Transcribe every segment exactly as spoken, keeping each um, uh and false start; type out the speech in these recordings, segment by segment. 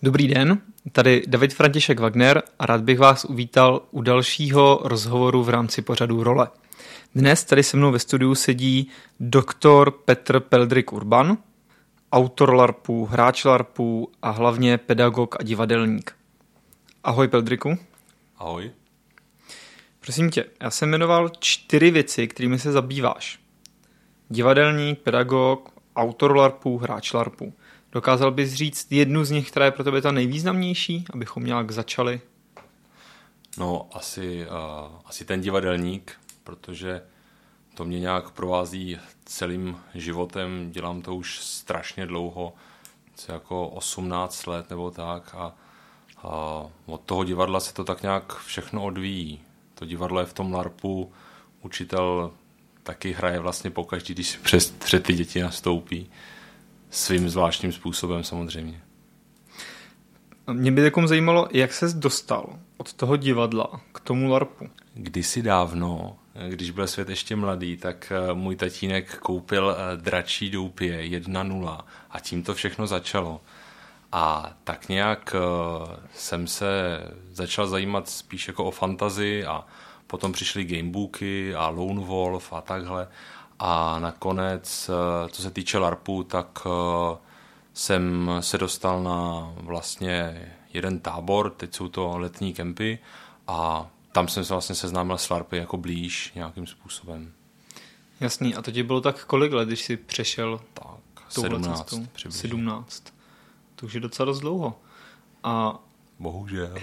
Dobrý den, tady David František Wagner a rád bych vás uvítal u dalšího rozhovoru v rámci pořadu Role. Dnes tady se mnou ve studiu sedí doktor Petr Peldrik Urban, autor larpů, hráč larpů a hlavně pedagog a divadelník. Ahoj Peldriku. Ahoj. Prosím tě, já jsem jmenoval čtyři věci, kterými se zabýváš. Divadelník, pedagog, autor larpů, hráč larpů. Dokázal bys říct jednu z nich, která je pro tebe ta nejvýznamnější, abychom nějak začali? No, asi, uh, asi ten divadelník, protože to mě nějak provází celým životem. Dělám to už strašně dlouho, co jako osmnáct let nebo tak a, a od toho divadla se to tak nějak všechno odvíjí. To divadlo je v tom larpu, učitel taky hraje vlastně pokaždý, když přes před ty děti nastoupí. Svým zvláštním způsobem samozřejmě. Mě by takom zajímalo, jak ses dostal od toho divadla k tomu larpu. Kdysi dávno, když byl svět ještě mladý, tak můj tatínek koupil Dračí doupě jedna nula a tím to všechno začalo. A tak nějak jsem se začal zajímat spíš jako o fantazii a potom přišly gamebooky a Lone Wolf a takhle. A nakonec, co se týče larpu, tak jsem se dostal na vlastně jeden tábor, teď jsou to letní kempy a tam jsem se vlastně seznámil s larpy jako blíž nějakým způsobem. Jasný, a to ti bylo tak kolik let, když jsi přešel tak, sedmnáct přibližně. sedmnáct. To už je docela dost dlouho. A bohužel.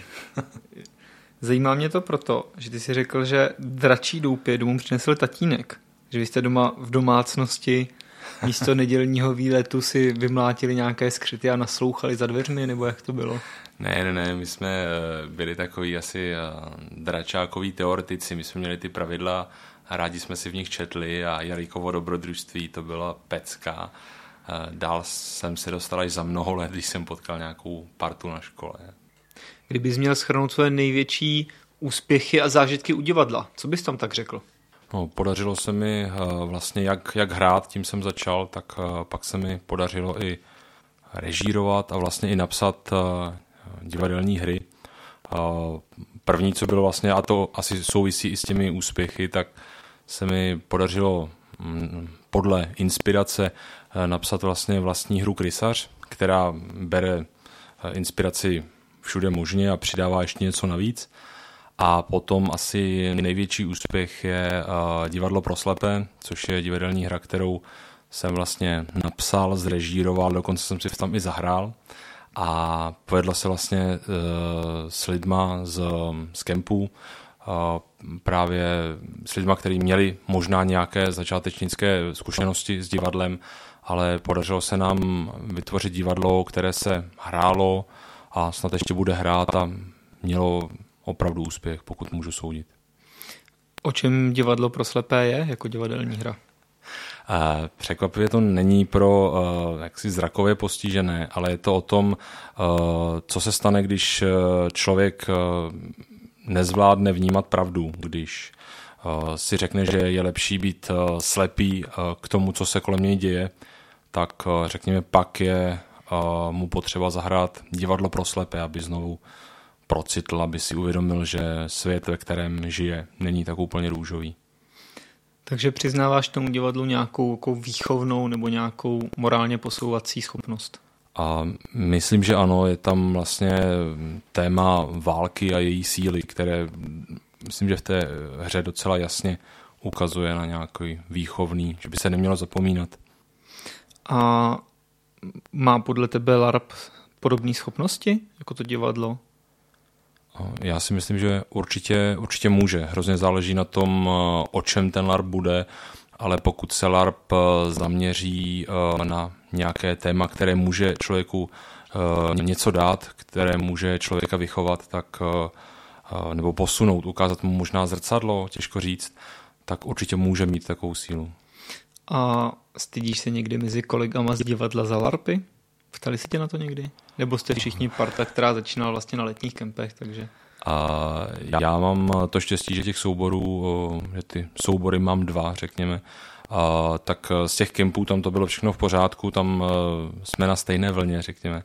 Zajímá mě to proto, že ty jsi řekl, že Dračí doupě domů přinesl tatínek. Že vy jste doma v domácnosti místo nedělního výletu si vymlátili nějaké skřety a naslouchali za dveřmi, nebo jak to bylo? Ne, ne, ne, my jsme byli takový asi dračákoví teoretici, my jsme měli ty pravidla a rádi jsme si v nich četli a Jalikovo dobrodružství, to byla pecka. Dál jsem se dostal až za mnoho let, když jsem potkal nějakou partu na škole. Kdybys měl shrnout své největší úspěchy a zážitky u divadla, co bys tam tak řekl? No, podařilo se mi vlastně jak, jak hrát, tím jsem začal, tak pak se mi podařilo i režírovat a vlastně i napsat divadelní hry. První, co bylo vlastně, a to asi souvisí i s těmi úspěchy, tak se mi podařilo podle inspirace napsat vlastně vlastní hru Krysař, která bere inspiraci všude možně a přidává ještě něco navíc. A potom asi největší úspěch je uh, Divadlo pro slepé, což je divadelní hra, kterou jsem vlastně napsal, zrežíroval, dokonce jsem si tam i zahrál. A povedla se vlastně uh, s lidma z, z kempů, uh, právě s lidma, kteří měli možná nějaké začátečnické zkušenosti s divadlem, ale podařilo se nám vytvořit divadlo, které se hrálo a snad ještě bude hrát a mělo opravdu úspěch, pokud můžu soudit. O čem Divadlo pro slepé je jako divadelní hra? Uh, překvapivě to není pro uh, jaksi zrakově postižené, ale je to o tom, uh, co se stane, když člověk uh, nezvládne vnímat pravdu, když uh, si řekne, že je lepší být uh, slepý uh, k tomu, co se kolem něj děje, tak uh, řekněme pak je uh, mu potřeba zahrát Divadlo pro slepé, aby znovu procitl, aby si uvědomil, že svět, ve kterém žije, není tak úplně růžový. Takže přiznáváš tomu divadlu nějakou, nějakou výchovnou nebo nějakou morálně posouvací schopnost? A myslím, že ano, je tam vlastně téma války a její síly, které myslím, že v té hře docela jasně ukazuje na nějaký výchovný, že by se nemělo zapomínat. A má podle tebe larp podobné schopnosti jako to divadlo? Já si myslím, že určitě, určitě může. Hrozně záleží na tom, o čem ten larp bude, ale pokud se larp zaměří na nějaké téma, které může člověku něco dát, které může člověka vychovat, tak, nebo posunout, ukázat mu možná zrcadlo, těžko říct, tak určitě může mít takovou sílu. A stydíš se někdy mezi kolegama z divadla za larpy? Ptali se tě na to někdy? Nebo jste všichni parta, která začínala vlastně na letních kempech, takže... A já mám to štěstí, že těch souborů, že ty soubory mám dva, řekněme, a tak z těch kempů tam to bylo všechno v pořádku, tam jsme na stejné vlně, řekněme.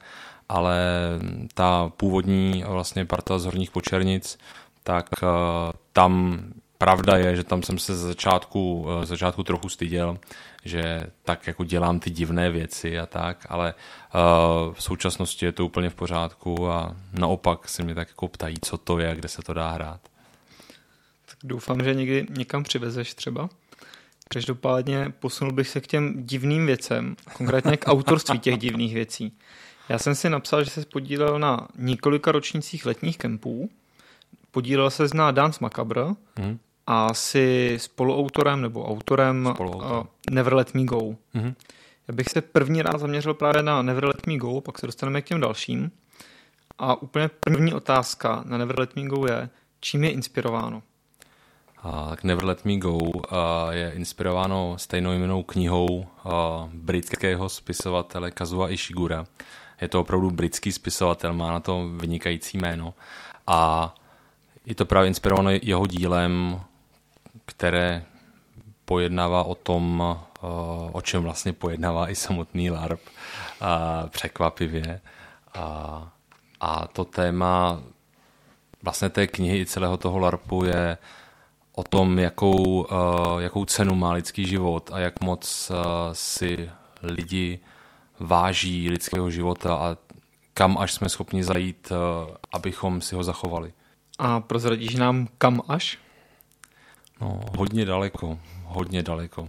ale ta původní vlastně parta z Horních Počernic, tak tam pravda je, že tam jsem se z začátku, z začátku trochu styděl, že tak jako dělám ty divné věci a tak, ale v současnosti je to úplně v pořádku a naopak se mě tak jako ptají, co to je, kde se to dá hrát. Tak doufám, že někdy někam přivezeš třeba. Každopádně posunul bych se k těm divným věcem, konkrétně k autorství těch divných věcí. Já jsem si napsal, že se podílel na několika ročnících letních kempů, podílel se na Dance Macabre hmm. a si spoluautorem nebo autorem Spoluautor. uh, Never Let Me Go. Hmm. Já bych se první rád zaměřil právě na Never Let Me Go, pak se dostaneme k těm dalším. A úplně první otázka na Never Let Me Go je, čím je inspirováno? Tak Never Let Me Go uh, je inspirováno stejnojmennou knihou uh, britského spisovatele Kazuo Ishigura. Je to opravdu britský spisovatel, má na to vynikající jméno. A je to právě inspirováno jeho dílem, které pojednává o tom, uh, o čem vlastně pojednává i samotný LARP. Uh, překvapivě. Uh, a to téma vlastně té knihy i celého toho LARPu je o tom, jakou, uh, jakou cenu má lidský život a jak moc uh, si lidi váží lidského života a kam až jsme schopni zajít, uh, abychom si ho zachovali. A prozradíš nám kam až? No, hodně daleko, hodně daleko.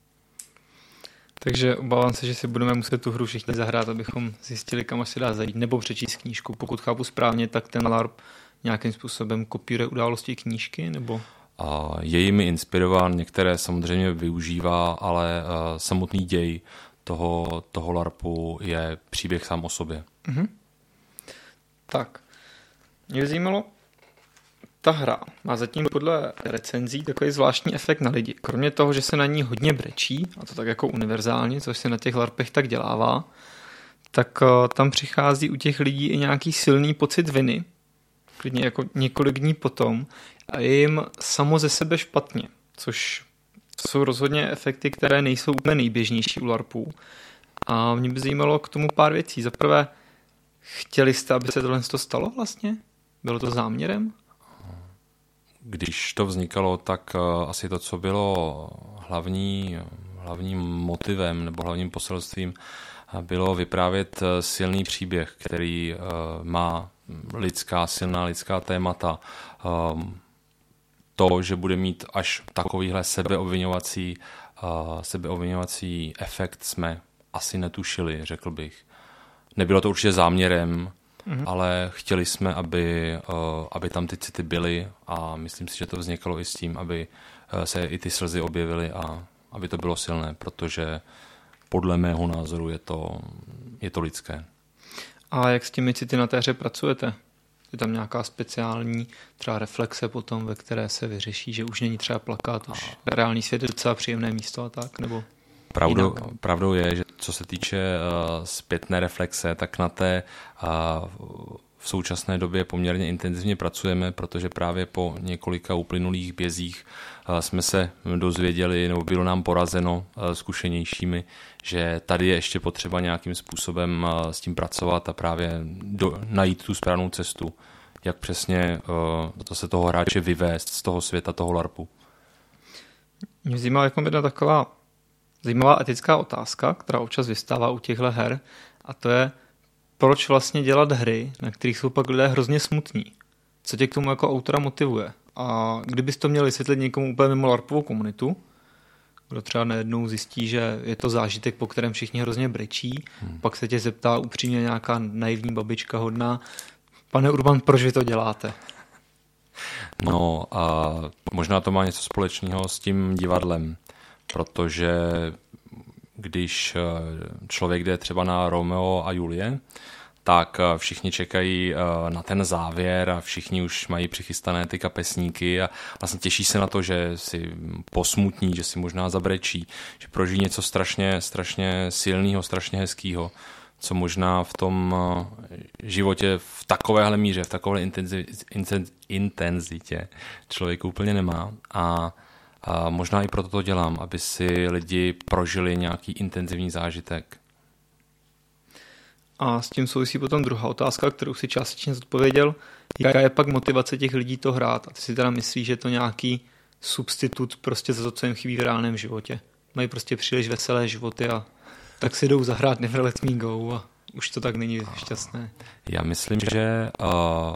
Takže obávám se, že si budeme muset tu hru všichni zahrát, abychom zjistili, kam až se dá zajít, nebo přečíst knížku. Pokud chápu správně, tak ten LARP nějakým způsobem kopíruje události knížky, nebo... A je jimi inspirován, některé samozřejmě využívá, ale uh, samotný děj toho, toho LARPu je příběh sám o sobě. Mm-hmm. Tak, mě by zajímalo, ta hra má zatím podle recenzí takový zvláštní efekt na lidi. Kromě toho, že se na ní hodně brečí, a to tak jako univerzálně, což se na těch LARPech tak dělává, tak uh, tam přichází u těch lidí i nějaký silný pocit viny, klidně jako několik dní potom, a je jim samo ze sebe špatně, což jsou rozhodně efekty, které nejsou úplně nejběžnější u LARPů. A mě by zajímalo k tomu pár věcí. Za prvé, chtěli jste, aby se tohle stalo vlastně? Bylo to záměrem? Když to vznikalo, tak uh, asi to, co bylo hlavní, hlavním motivem nebo hlavním poselstvím, bylo vyprávět silný příběh, který uh, má lidská, silná lidská témata. Um, to, že bude mít až takovýhle sebeobviňovací, uh, sebeobviňovací efekt, jsme asi netušili, řekl bych. Nebylo to určitě záměrem, mm-hmm. ale chtěli jsme, aby, uh, aby tam ty city byly a myslím si, že to vznikalo i s tím, aby uh, se i ty slzy objevily a aby to bylo silné, protože podle mého názoru je to, je to lidské. A jak s těmi city na té hře pracujete? Je tam nějaká speciální třeba reflexe potom, ve které se vyřeší, že už není třeba plakat, už reálný svět je docela příjemné místo a tak, nebo Pravdou, pravdou je, že co se týče uh, zpětné reflexe, tak na té uh, v současné době poměrně intenzivně pracujeme, protože právě po několika uplynulých bězích uh, jsme se dozvěděli, nebo bylo nám porazeno uh, zkušenějšími, že tady je ještě potřeba nějakým způsobem uh, s tím pracovat a právě do, najít tu správnou cestu, jak přesně uh, to se toho hráče vyvést z toho světa, toho LARPu. Mě zajímá jako jedna taková zajímavá etická otázka, která občas vystává u těchto her, a to je, proč vlastně dělat hry, na kterých jsou pak lidé hrozně smutní. Co tě k tomu jako autora motivuje? A kdybys to měl vysvětlit někomu úplně mimo LARPovou komunitu, kdo třeba najednou zjistí, že je to zážitek, po kterém všichni hrozně brečí, hmm. pak se tě zeptá upřímně nějaká naivní babička hodná, pane Urban, proč vy to děláte? No a možná to má něco společného s tím divadlem, protože když člověk jde třeba na Romeo a Julie, tak všichni čekají na ten závěr a všichni už mají přichystané ty kapesníky a vlastně těší se na to, že si posmutní, že si možná zabrečí, že prožijí něco strašně, strašně silného, strašně hezkého, co možná v tom životě v takovéhle míře, v takové intenzitě člověk úplně nemá. A A možná i proto to dělám, aby si lidi prožili nějaký intenzivní zážitek. A s tím souvisí potom druhá otázka, kterou si částečně zodpověděl. Jaká je pak motivace těch lidí to hrát? A ty si teda myslíš, že je to nějaký substitut prostě za to, co jim chybí v reálném životě? Mají prostě příliš veselé životy a tak si jdou zahrát Never Let Me Go a už to tak není šťastné. Já myslím, že uh,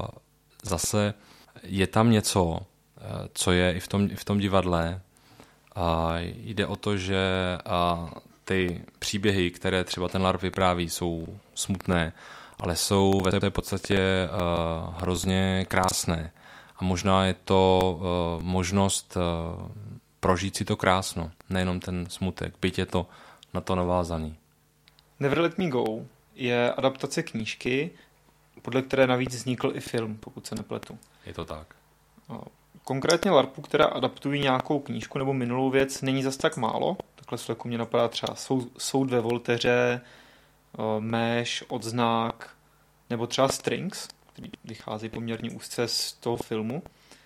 zase je tam něco, uh, co je i v tom, i v tom divadle. Uh, jde o to, že uh, ty příběhy, které třeba ten LARP vypráví, jsou smutné, ale jsou ve té podstatě uh, hrozně krásné. A možná je to uh, možnost uh, prožít si to krásno, nejenom ten smutek, byť je to na to navázaný. Never Let Me Go je adaptace knížky, podle které navíc vznikl i film, pokud se nepletu. Je to tak. Konkrétně LARPů, která adaptují nějakou knížku nebo minulou věc, není zas tak málo. Takhle z fleku mě napadá třeba Soud ve Volteře, Méš, Odznak, nebo třeba Strings, který vychází poměrně úzce z toho filmu,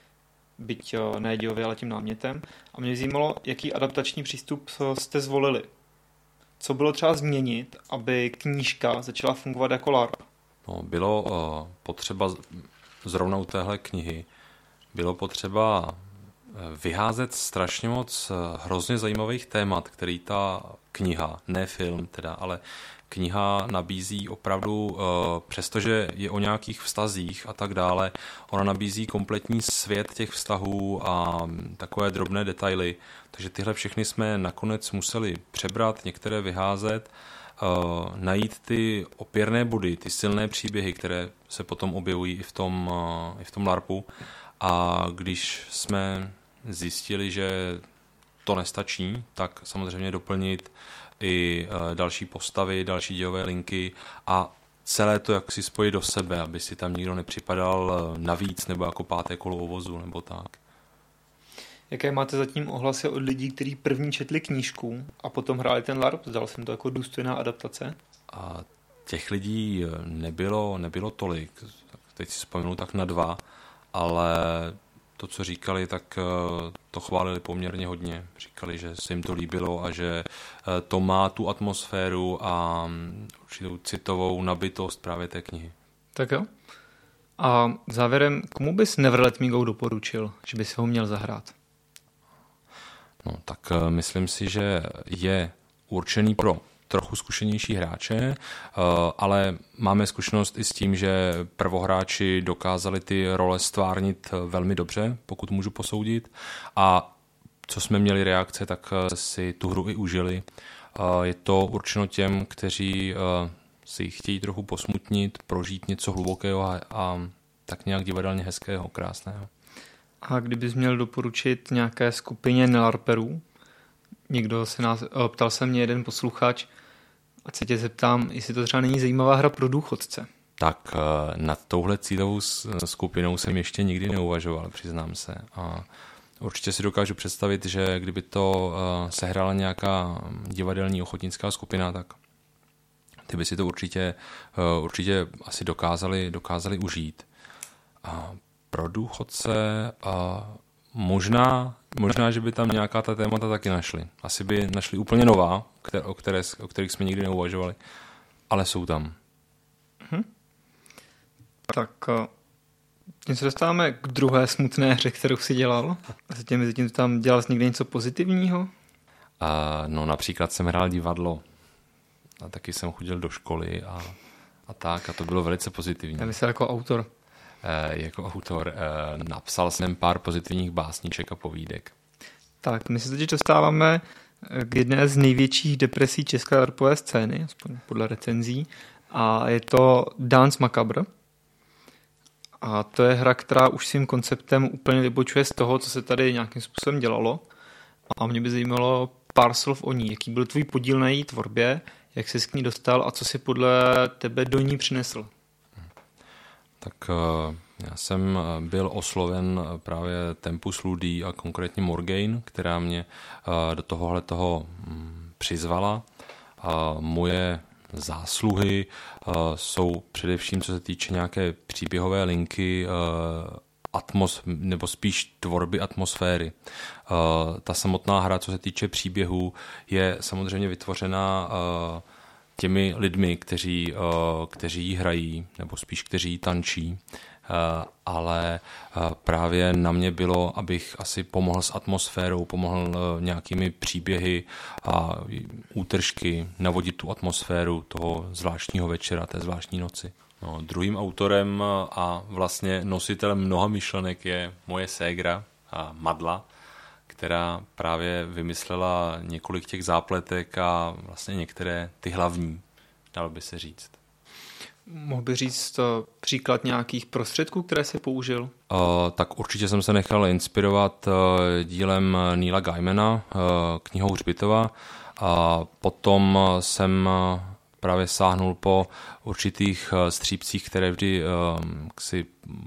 byť ne dějově, ale tím námětem. A mě zajímalo, jaký adaptační přístup jste zvolili. Co bylo třeba změnit, aby knížka začala fungovat jako LARP? No, bylo uh, potřeba zrovna u téhle knihy, bylo potřeba vyházet strašně moc hrozně zajímavých témat, který ta kniha, ne film teda, ale kniha nabízí opravdu, přestože je o nějakých vztazích a tak dále, ona nabízí kompletní svět těch vztahů a takové drobné detaily, takže tyhle všechny jsme nakonec museli přebrat, některé vyházet, najít ty opěrné body, ty silné příběhy, které se potom objevují i v tom, i v tom LARPu. A když jsme zjistili, že to nestačí, tak samozřejmě doplnit i další postavy, další dějové linky a celé to jak si spojit do sebe, aby si tam nikdo nepřipadal navíc nebo jako páté kolo o vozu nebo tak. Jaké máte zatím ohlasy od lidí, kteří první četli knížku a potom hráli ten LARP? Zdal jsem to jako důstojná adaptace? A těch lidí nebylo, nebylo tolik. Teď si vzpomenu tak na dva, ale to, co říkali, tak to chválili poměrně hodně. Říkali, že se jim to líbilo a že to má tu atmosféru a určitou citovou nabitost právě té knihy. Tak jo. A závěrem, komu bys Never Let Me Go doporučil, že bys ho měl zahrát? No, tak myslím si, že je určený pro trochu zkušenější hráče, ale máme zkušenost i s tím, že prvohráči dokázali ty role stvárnit velmi dobře, pokud můžu posoudit. A co jsme měli reakce, tak si tu hru i užili. Je to určeno těm, kteří si chtějí trochu posmutnit, prožít něco hlubokého a, a tak nějak divadelně hezkého, krásného. A kdybys měl doporučit nějaké skupině nelarperů, někdo se nás, ptal se mě jeden posluchač, a se tě zeptám, jestli to třeba není zajímavá hra pro důchodce. Tak nad touhle cílovou skupinou jsem ještě nikdy neuvažoval, přiznám se. A určitě si dokážu představit, že kdyby to sehrála nějaká divadelní ochotnická skupina, tak ty by si to určitě, určitě asi dokázali, dokázali užít. A pro důchodce a možná, možná, že by tam nějaká ta témata taky našli. Asi by našli úplně nová, které, o, které, o kterých jsme nikdy neuvažovali, ale jsou tam. Hmm. Tak tím se dostáváme k druhé smutné hře, kterou jsi dělal. Zatím, zatím tam dělal jsi někde něco pozitivního? A, no například jsem hrál divadlo a taky jsem chodil do školy a, a tak a to bylo velice pozitivní. Já myslel jako autor. E, jako autor e, napsal jsem pár pozitivních básníček a povídek. Tak, my se teď dostáváme k jedné z největších depresí české larpové scény, aspoň podle recenzí, a je to Dance Macabre. A to je hra, která už svým konceptem úplně vybočuje z toho, co se tady nějakým způsobem dělalo. A mě by zajímalo pár slov o ní. Jaký byl tvůj podíl na její tvorbě, jak jsi k ní dostal a co si podle tebe do ní přinesl? Tak já jsem byl osloven právě Tempus Ludii a konkrétně Morgaine, která mě do tohohle toho přizvala. Moje zásluhy jsou především, co se týče nějaké příběhové linky, atmos, nebo spíš tvorby atmosféry. Ta samotná hra, co se týče příběhů, je samozřejmě vytvořena těmi lidmi, kteří, kteří ji hrají, nebo spíš kteří ji tančí, ale právě na mě bylo, abych asi pomohl s atmosférou, pomohl nějakými příběhy a útržky, navodit tu atmosféru toho zvláštního večera, té zvláštní noci. No, druhým autorem a vlastně nositelem mnoha myšlenek je moje ségra Madla, která právě vymyslela několik těch zápletek a vlastně některé ty hlavní, dalo by se říct. Mohl by říct příklad nějakých prostředků, které se použil? Uh, tak určitě jsem se nechal inspirovat uh, dílem Neila Gaimana, uh, knihou Hřbitova, a potom jsem uh, právě sáhnul po určitých uh, střípcích, které vždy uh, si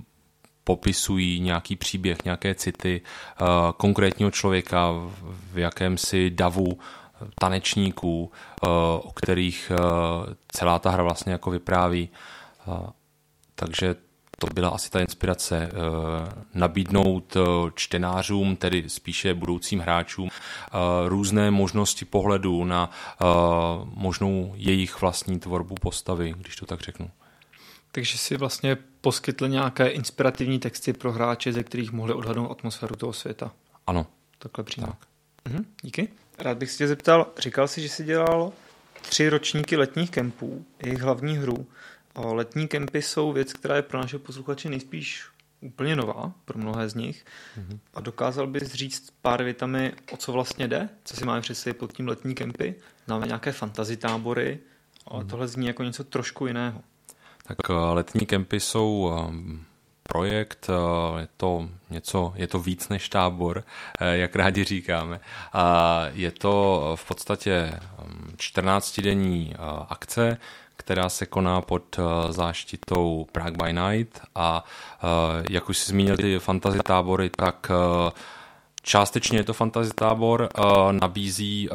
popisují nějaký příběh, nějaké city uh, konkrétního člověka v jakémsi davu tanečníků, uh, o kterých uh, celá ta hra vlastně jako vypráví. Uh, takže to byla asi ta inspirace. Uh, nabídnout uh, čtenářům, tedy spíše budoucím hráčům, uh, různé možnosti pohledu na uh, možnou jejich vlastní tvorbu postavy, když to tak řeknu. Takže si vlastně poskytl nějaké inspirativní texty pro hráče, ze kterých mohli odhadnout atmosféru toho světa. Ano. Takhle přímo. Tak. Mhm, díky. Rád bych se tě zeptal, říkal jsi, že jsi dělal tři ročníky letních kempů, jejich hlavní hru. Letní kempy jsou věc, která je pro naše posluchače nejspíš úplně nová, pro mnohé z nich. Mhm. A dokázal bys říct pár větami, o co vlastně jde? Co si máme představit pod tím letní kempy? Známe nějaké fantasy tábory, ale mhm. tohle zní jako něco trošku jiného. Tak letní kempy jsou projekt, je to něco, je to víc než tábor, jak rádi říkáme. Je to v podstatě čtrnáctidenní akce, která se koná pod záštitou Prague by Night a jak už si zmínil ty fantasy tábory, tak částečně je to fantasy tábor, nabízí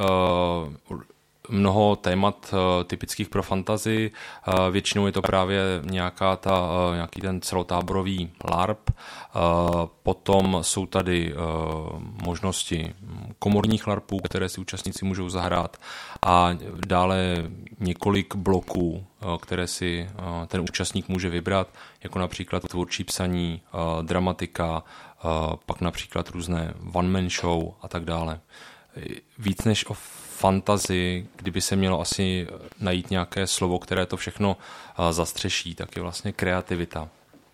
mnoho témat uh, typických pro fantasy. Uh, většinou je to právě nějaká ta, uh, nějaký ten celotáborový LARP. Uh, potom jsou tady uh, možnosti komorních LARPů, které si účastníci můžou zahrát a dále několik bloků, uh, které si uh, ten účastník může vybrat, jako například tvůrčí psaní, uh, dramatika, uh, pak například různé one-man show a tak dále. Víc než o fantazii, kdyby se mělo asi najít nějaké slovo, které to všechno zastřeší, tak je vlastně kreativita.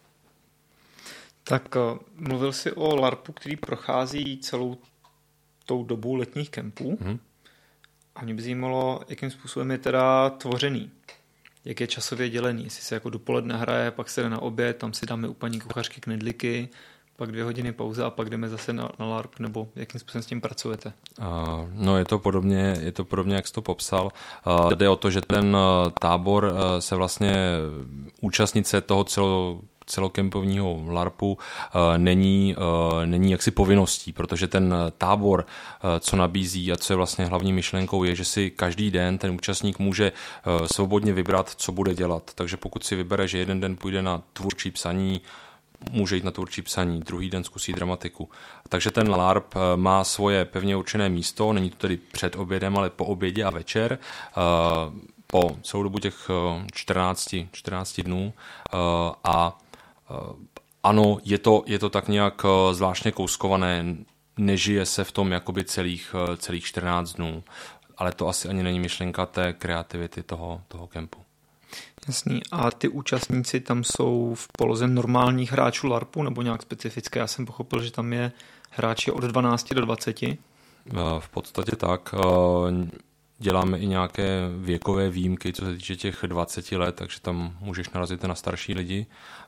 Tak mluvil jsi o LARPu, který prochází celou tou dobu letních kempů. Hmm. A mě by zajímalo, jakým způsobem je teda tvořený. Jak je časově dělený. Jestli se jako dopoledne hraje, pak se jde na oběd, tam si dáme u paní kuchařky knedlíky, pak dvě hodiny pauza a pak jdeme zase na, na LARP, nebo jakým způsobem s tím pracujete? Uh, no je to podobně, je to podobně, jak jsi to popsal. Uh, jde o to, že ten uh, tábor uh, se vlastně účastnice toho celo, celokempovního LARPu uh, není, uh, není jaksi povinností, protože ten tábor, uh, co nabízí a co je vlastně hlavní myšlenkou, je, že si každý den ten účastník může uh, svobodně vybrat, co bude dělat. Takže pokud si vybere, že jeden den půjde na tvůrčí psaní, může jít na tvůrčí psaní, druhý den zkusí dramatiku. Takže ten LARP má svoje pevně určené místo, není to tedy před obědem, ale po obědě a večer, po celou dobu těch čtrnácti dnů a ano, je to, je to tak nějak zvláštně kouskované, nežije se v tom jakoby celých, celých čtrnáct dnů, ale to asi ani není myšlenka té kreativity toho, toho kempu. Jasný. A ty účastníci tam jsou v poloze normálních hráčů LARPu nebo nějak specifické? Já jsem pochopil, že tam je hráči od dvanácti do dvaceti. V podstatě tak. Děláme i nějaké věkové výjimky, co se týče těch dvaceti let, takže tam můžeš narazit na starší lidi.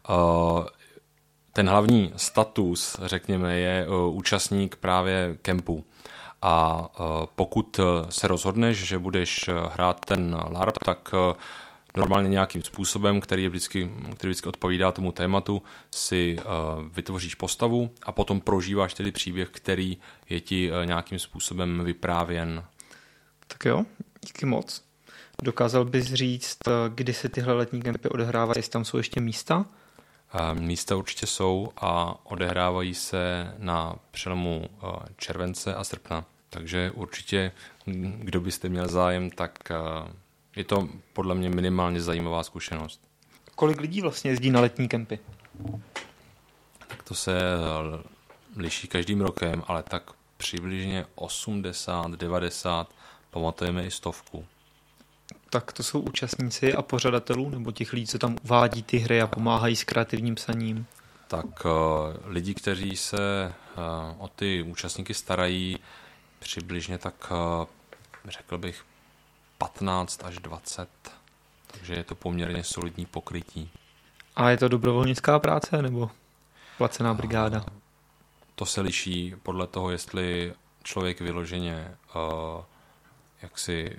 Ten hlavní status, řekněme, je účastník právě kempu. A pokud se rozhodneš, že budeš hrát ten LARP, tak normálně nějakým způsobem, který, je vždycky, který vždycky odpovídá tomu tématu, si uh, vytvoříš postavu a potom prožíváš tedy příběh, který je ti uh, nějakým způsobem vyprávěn. Tak jo, díky moc. Dokázal bys říct, kdy se tyhle letní kempy odehrávají, jestli tam jsou ještě místa? Uh, místa určitě jsou a odehrávají se na přelomu uh, července a srpna. Takže určitě, kdo byste měl zájem, tak uh, je to podle mě minimálně zajímavá zkušenost. Kolik lidí vlastně jezdí na letní kempy? Tak to se liší každým rokem, ale tak přibližně osmdesát, devadesát, pamatujeme i stovku. Tak to jsou účastníci a pořadatelů, nebo těch lidí, co tam uvádí ty hry a pomáhají s kreativním psaním? Tak uh, lidi, kteří se uh, o ty účastníky starají, přibližně tak, uh, řekl bych, patnáct až dvacet. Takže je to poměrně solidní pokrytí. A je to dobrovolnická práce, nebo placená brigáda? Uh, to se liší podle toho, jestli člověk vyloženě uh, jaksi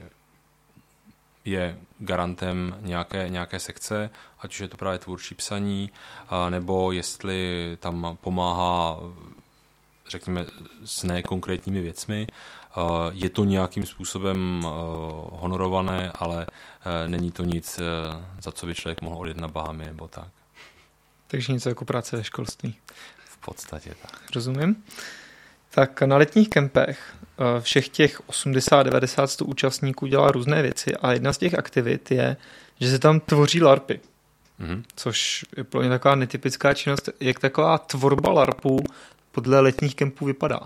je garantem nějaké, nějaké sekce, ať už je to právě tvůrčí psaní, nebo jestli tam pomáhá, řekněme, s nekonkrétními věcmi. Je to nějakým způsobem honorované, ale není to nic, za co by člověk mohl odjet na Bahamy nebo tak. Takže něco jako práce ve školství. V podstatě tak. Rozumím. Tak na letních kempech všech těch osmdesát, devadesát, sto účastníků dělá různé věci a jedna z těch aktivit je, že se tam tvoří larpy. Mm-hmm. Což je pro mě taková netypická činnost. Jak taková tvorba larpů podle letních kempů vypadá?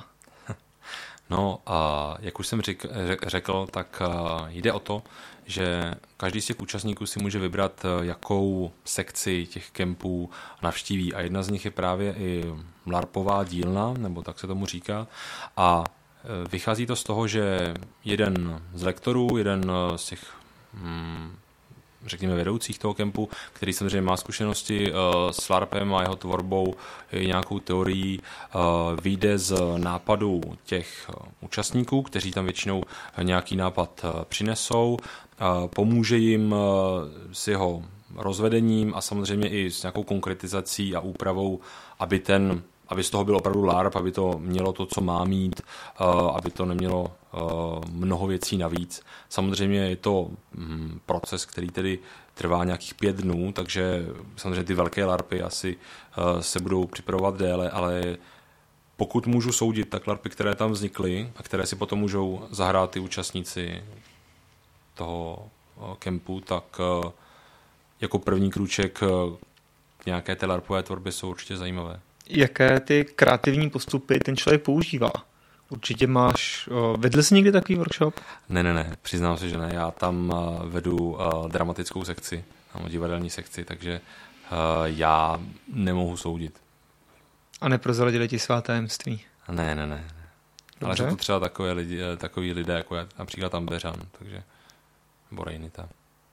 No a jak už jsem řek, řekl, tak jde o to, že každý z těch účastníků si může vybrat, jakou sekci těch kempů navštíví. A jedna z nich je právě i larpová dílna, nebo tak se tomu říká. A vychází to z toho, že jeden z lektorů, jeden z těch hmm, řekněme vedoucích toho kempu, který samozřejmě má zkušenosti uh, s larpem a jeho tvorbou, i nějakou teorií, uh, vyjde z nápadu těch uh, účastníků, kteří tam většinou nějaký nápad uh, přinesou, uh, pomůže jim uh, s jeho rozvedením a samozřejmě i s nějakou konkretizací a úpravou, aby ten aby z toho byl opravdu larp, aby to mělo to, co má mít, aby to nemělo mnoho věcí navíc. Samozřejmě je to proces, který tedy trvá nějakých pět dnů, takže samozřejmě ty velké larpy asi se budou připravovat déle, ale pokud můžu soudit, tak larpy, které tam vznikly a které si potom můžou zahrát ty účastníci toho kempu, tak jako první krůček k nějaké té larpové tvorbě jsou určitě zajímavé. Jaké ty kreativní postupy ten člověk používá? Určitě máš... Vedl jsi někdy takový workshop? Ne, ne, ne, přiznám se, že ne. Já tam vedu dramatickou sekci, divadelní sekci, takže já nemohu soudit. A neprozradili ti svá tajemství? Ne, ne, ne. Ale jsou to třeba takové lidi, takový lidé, jako je například tam Beřan, takže Borejnita.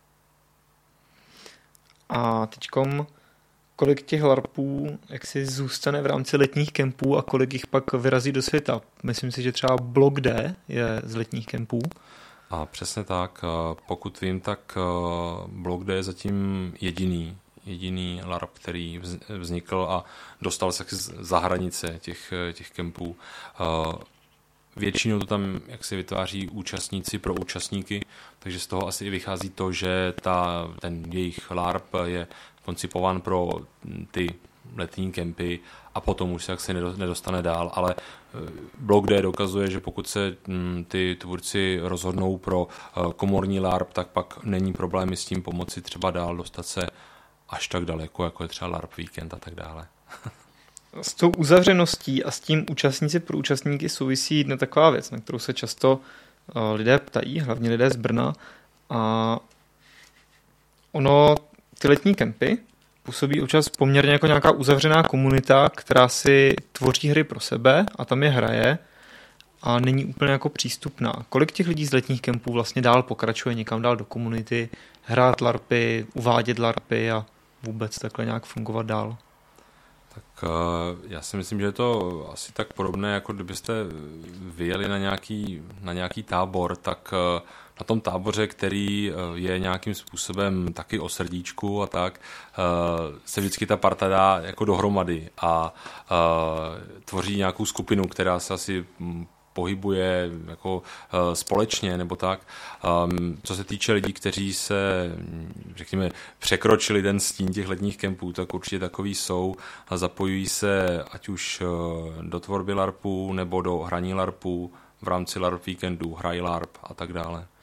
A teďkom... Kolik těch larpů jak si zůstane v rámci letních kempů a kolik jich pak vyrazí do světa? Myslím si, že třeba blok D je z letních kempů. A přesně tak. Pokud vím, tak blok D je zatím jediný, jediný larp, který vznikl a dostal se za hranice těch, těch kempů. Většinou to tam jak si vytváří účastníci pro účastníky, takže z toho asi i vychází to, že ta, ten jejich larp je koncipován pro ty letní kempy a potom už se jaksi nedostane dál, ale blok D dokazuje, že pokud se ty tvůrci rozhodnou pro komorní larp, tak pak není problémy s tím pomoci třeba dál dostat se až tak daleko, jako je třeba larp víkend a tak dále. S tou uzavřeností a s tím účastníci pro účastníky souvisí jedna taková věc, na kterou se často lidé ptají, hlavně lidé z Brna. A ono, ty letní kempy působí občas poměrně jako nějaká uzavřená komunita, která si tvoří hry pro sebe a tam je hraje a není úplně jako přístupná. Kolik těch lidí z letních kempů vlastně dál pokračuje někam dál do komunity, hrát larpy, uvádět larpy a vůbec takhle nějak fungovat dál? Tak já si myslím, že je to asi tak podobné, jako kdybyste vyjeli na nějaký, na nějaký tábor, tak na tom táboře, který je nějakým způsobem taky o srdíčku a tak, se vždycky ta parta dá jako dohromady a tvoří nějakou skupinu, která se asi pohybuje jako uh, společně nebo tak. Um, co se týče lidí, kteří se, řekněme, překročili ten stín těch letních kempů, tak určitě takový jsou a zapojují se ať už uh, do tvorby larpů nebo do hraní larpů v rámci LARP víkendů, hrají larp a tak dále.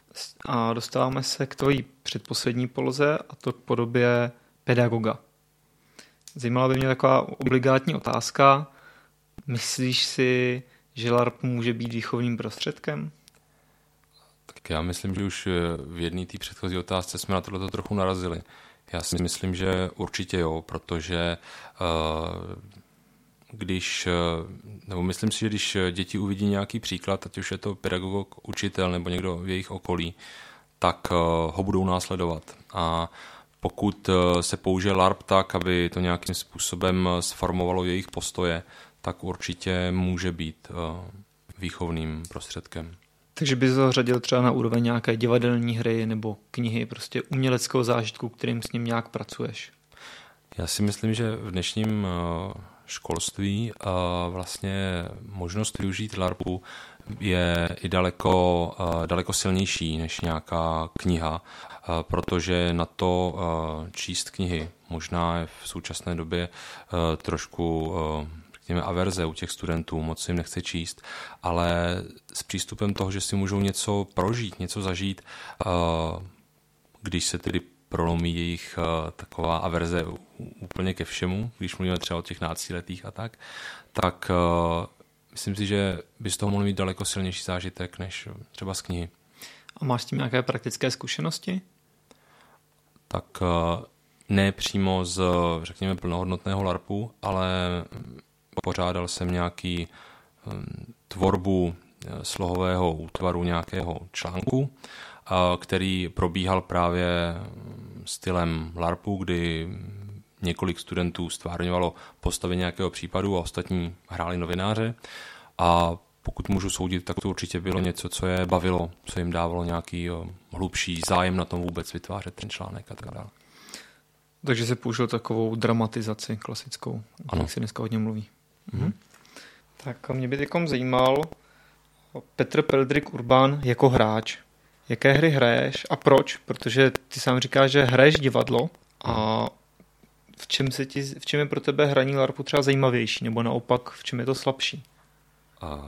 A dostáváme se k tvojí předposlední poloze, a to k podobě pedagoga. Zajímala by mě taková obligátní otázka. Myslíš si, že LARP může být výchovným prostředkem? Tak já myslím, že už v jedné té předchozí otázce jsme na tohleto trochu narazili. Já si myslím, že určitě jo, protože když, nebo myslím si, že když děti uvidí nějaký příklad, ať už je to pedagog, učitel nebo někdo v jejich okolí, tak ho budou následovat. A pokud se použije LARP tak, aby to nějakým způsobem sformovalo jejich postoje, tak určitě může být výchovným prostředkem. Takže bys ho řadil třeba na úroveň nějaké divadelní hry nebo knihy, prostě uměleckého zážitku, kterým s ním nějak pracuješ? Já si myslím, že v dnešním školství vlastně možnost využít LARPu je i daleko, daleko silnější než nějaká kniha, protože na to číst knihy možná je v současné době trošku řekněme averze u těch studentů, moc jim nechce číst, ale s přístupem toho, že si můžou něco prožít, něco zažít, když se tedy prolomí jejich taková averze úplně ke všemu, když mluvíme třeba o těch náctiletých a tak, tak myslím si, že by z toho mohl mít daleko silnější zážitek než třeba z knihy. A máš s tím nějaké praktické zkušenosti? Tak ne přímo z, řekněme, plnohodnotného LARPu, ale pořádal jsem nějaký tvorbu slohového útvaru nějakého článku, který probíhal právě stylem LARPu, kdy několik studentů stvárňovalo postavy nějakého případu a ostatní hráli novináře. A pokud můžu soudit, tak to určitě bylo něco, co je bavilo, co jim dávalo nějaký hlubší zájem na tom vůbec vytvářet ten článek a tak dále. Takže se použil takovou dramatizaci klasickou, o které se dneska hodně mluví. Mhm. Tak mě by takom zajímal Petr Peldrik Urban jako hráč. Jaké hry hraješ a proč? Protože ty sám říkáš, že hraješ divadlo a v čem, se ti, v čem je pro tebe hraní LARPu třeba zajímavější, nebo naopak v čem je to slabší? Uh,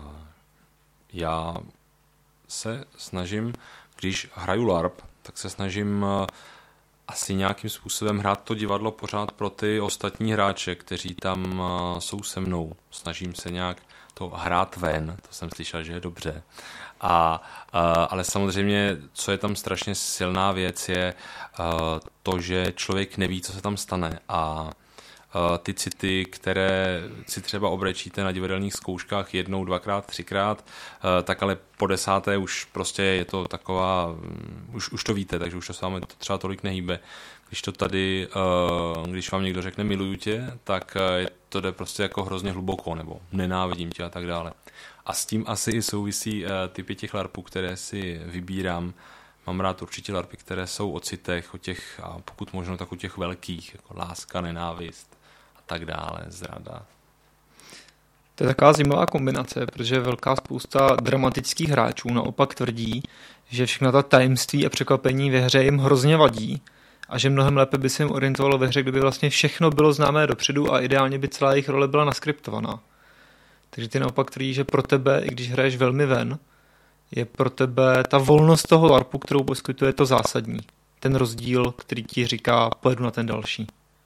já se snažím, když hraju LARP, tak se snažím uh, asi nějakým způsobem hrát to divadlo pořád pro ty ostatní hráče, kteří tam uh, jsou se mnou. Snažím se nějak to hrát ven, to jsem slyšel, že je dobře. A, uh, ale samozřejmě, co je tam strašně silná věc, je uh, to, že člověk neví, co se tam stane. A uh, ty city, které si třeba obrečíte na divadelních zkouškách jednou, dvakrát, třikrát, uh, tak ale po desáté už prostě je to taková, um, už, už to víte, takže už to s vámi třeba tolik nehýbe. Když to tady, uh, když vám někdo řekne miluju tě, tak uh, to jde prostě jako hrozně hluboko, nebo nenávidím tě a tak dále. A s tím asi i souvisí uh, typy těch LARPů, které si vybírám. Mám rád určitě LARPy, které jsou o citech, o těch, a pokud možno, tak o těch velkých, jako láska, nenávist a tak dále, zrada. To je taková zajímavá kombinace, protože velká spousta dramatických hráčů naopak tvrdí, že všechna ta tajemství a překvapení ve hře jim hrozně vadí a že mnohem lépe by se jim orientovalo ve hře, kdyby vlastně všechno bylo známé dopředu a ideálně by celá jejich role byla naskriptovaná. Takže ty naopak tvrdí, že pro tebe, i když hraješ velmi ven, je pro tebe ta volnost toho LARPu, kterou poskytuje, to zásadní. Ten rozdíl, který ti říká, pojedu na ten další.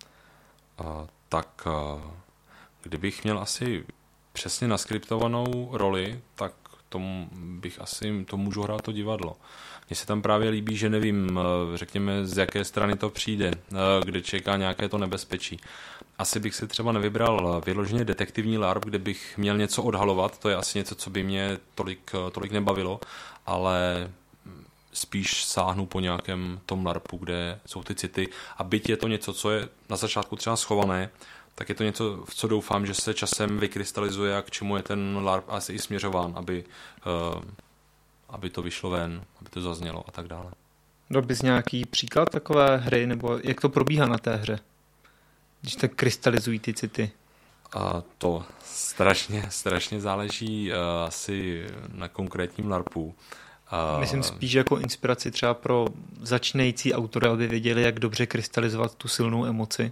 A, tak a, kdybych měl asi přesně naskriptovanou roli, tak tomu bych asi to můžu hrát to divadlo. Mně se tam právě líbí, že nevím, řekněme, z jaké strany to přijde, kde čeká nějaké to nebezpečí. Asi bych si třeba nevybral vyloženě detektivní LARP, kde bych měl něco odhalovat, to je asi něco, co by mě tolik, tolik nebavilo, ale spíš sáhnu po nějakém tom LARPu, kde jsou ty city a byť je to něco, co je na začátku třeba schované, tak je to něco, v co doufám, že se časem vykrystalizuje a k čemu je ten LARP asi i směřován, aby, uh, aby to vyšlo ven, aby to zaznělo a tak dále. Dal bys nějaký příklad takové hry, nebo jak to probíhá na té hře, když tak krystalizují ty city? A to strašně, strašně záleží uh, asi na konkrétním LARPu. Uh, Myslím spíš jako inspiraci třeba pro začínající autory, aby věděli, jak dobře krystalizovat tu silnou emoci.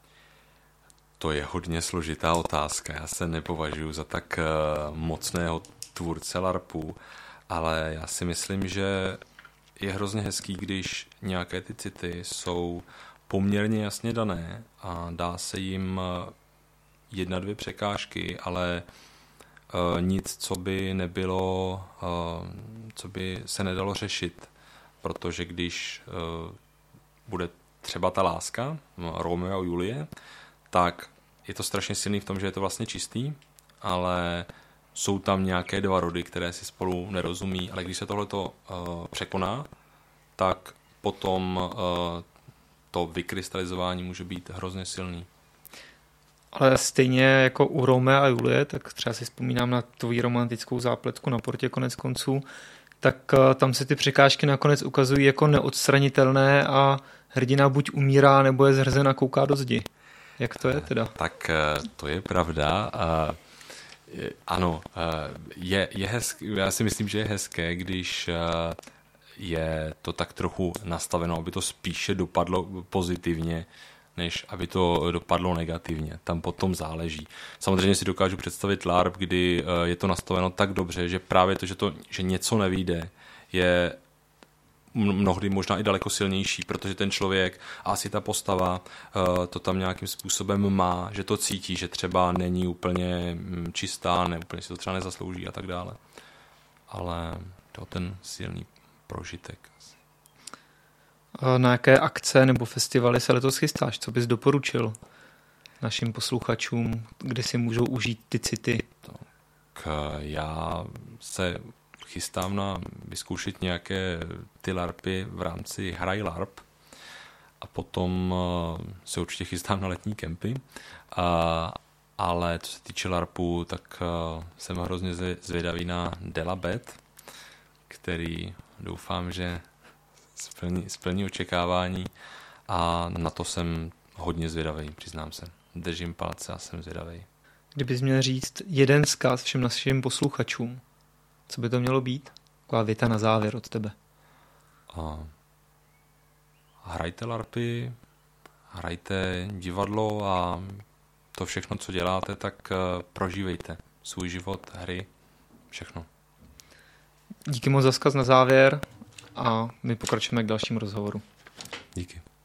To je hodně složitá otázka. Já se nepovažuji za tak uh, mocného tvůrce LARPů, ale já si myslím, že je hrozně hezký, když nějaké ty city jsou poměrně jasně dané a dá se jim jedna, dvě překážky, ale uh, nic, co by nebylo, uh, co by se nedalo řešit, protože když uh, bude třeba ta láska, Romeo a Julie, tak je to strašně silný v tom, že je to vlastně čistý, ale jsou tam nějaké dva rody, které si spolu nerozumí, ale když se tohleto uh, překoná, tak potom uh, to vykrystalizování může být hrozně silný. Ale stejně jako u Romea a Julie, tak třeba si vzpomínám na tvoji romantickou zápletku na portě konec konců, tak uh, tam se ty překážky nakonec ukazují jako neodstranitelné a hrdina buď umírá, nebo je zhrzen a kouká do zdi. Jak to je teda? Tak to je pravda. Ano, je, je hezké, já si myslím, že je hezké, když je to tak trochu nastaveno, aby to spíše dopadlo pozitivně, než aby to dopadlo negativně. Tam potom záleží. Samozřejmě si dokážu představit LARP, kdy je to nastaveno tak dobře, že právě to, že, to, že něco nevyjde, je mnohdy možná i daleko silnější, protože ten člověk a asi ta postava to tam nějakým způsobem má, že to cítí, že třeba není úplně čistá, ne, úplně si to třeba nezaslouží a tak dále. Ale to je ten silný prožitek. A na jaké akce nebo festivaly se letos chystáš? Co bys doporučil našim posluchačům, kde si můžou užít ty city? Tak já se chystám na vyzkoušet nějaké ty larpy v rámci Hraj LARP a potom se určitě chystám na letní kempy, a, ale co se týče larpu, tak jsem hrozně zvědavý na Delabet, který doufám, že splní, splní očekávání a na to jsem hodně zvědavý, přiznám se. Držím palce a jsem zvědavý. Kdybys měl říct jeden vzkaz všem našim posluchačům, co by to mělo být? Taková věta na závěr od tebe. A hrajte larpy, hrajte divadlo a to všechno, co děláte, tak prožívejte svůj život, hry, všechno. Díky moc za vzkaz na závěr a my pokračujeme k dalšímu rozhovoru. Díky.